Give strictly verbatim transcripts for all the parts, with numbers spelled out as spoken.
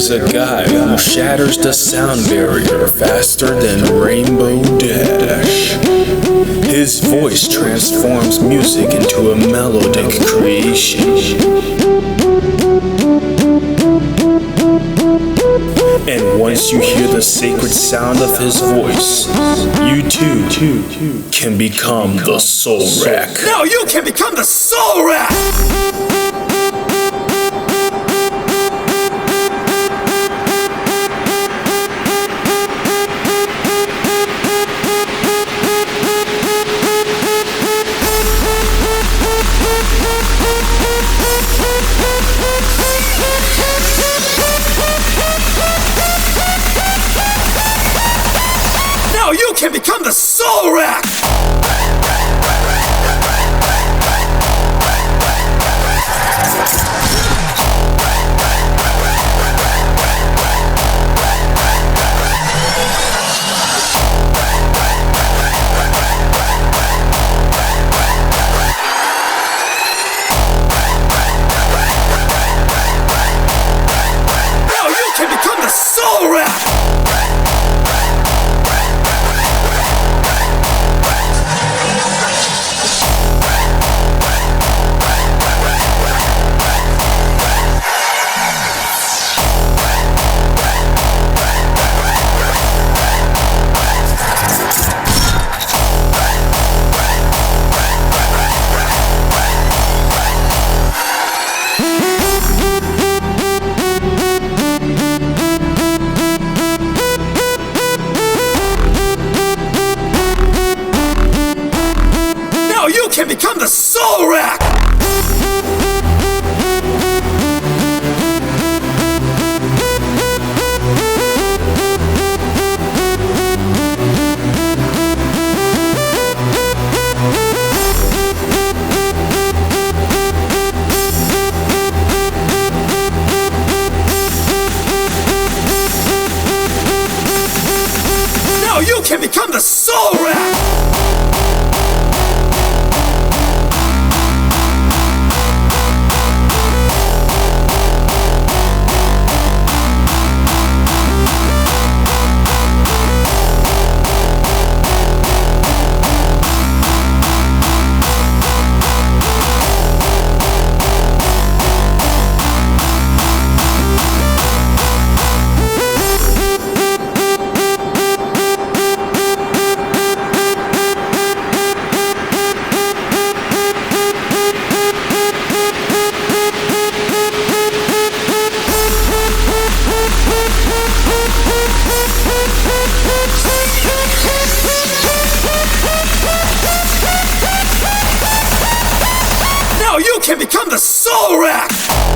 is a guy who shatters the sound barrier faster than Rainbow Dash. His voice transforms music into a melodic creation. And once you hear the sacred sound of his voice, you too can become the Soul Rack. Now you can become the Soul Rack! Now you can become the Soul Rack! Now you can become the Soul Rack! Now you can become the Soul Rack! Now you can become the Soul Rack! Now you can become the Soul Rack!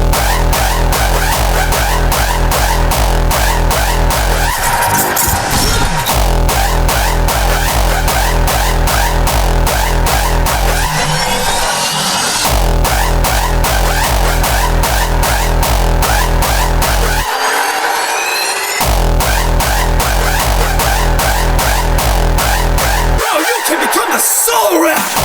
Now you can become the Soul Rack!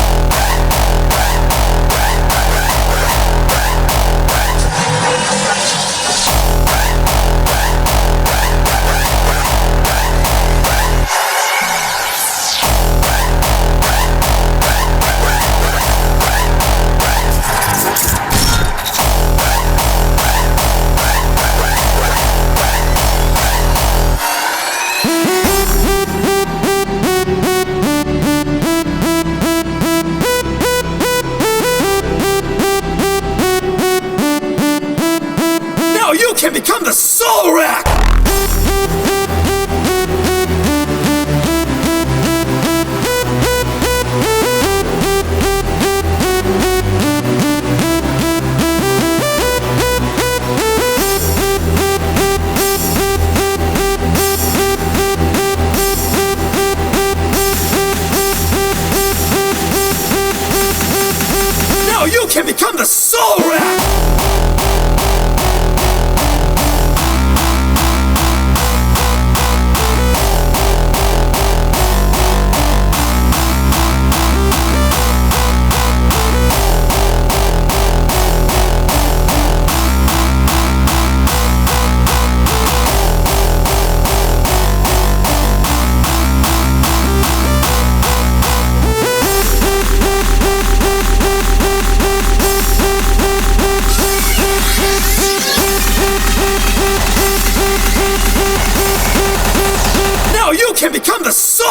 Now you can become the Soul Rack! Now you can become the Soul Rack! can become the sun!